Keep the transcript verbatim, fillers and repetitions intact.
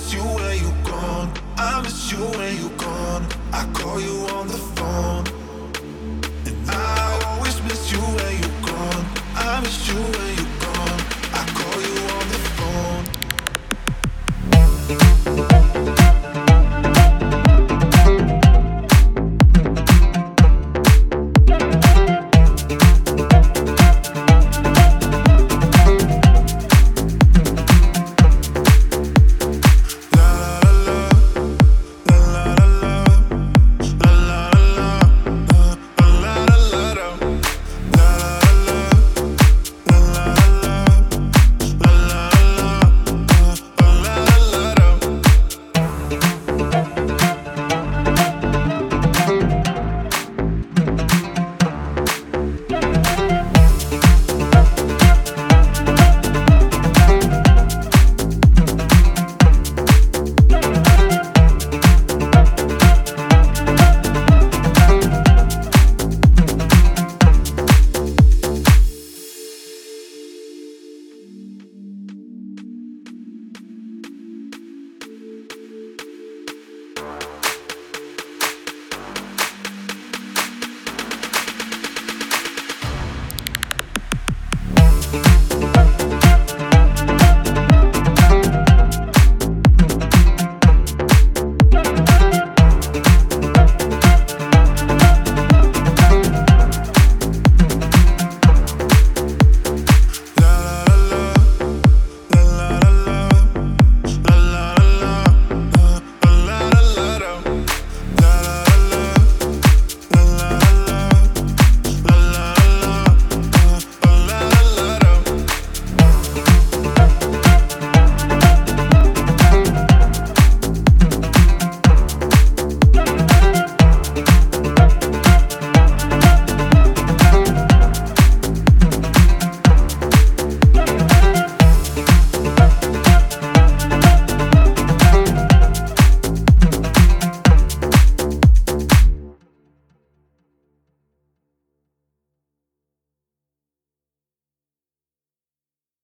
miss you when you gone. I miss you when you gone. I call you on the phone, and I always miss you when you gone. I miss you.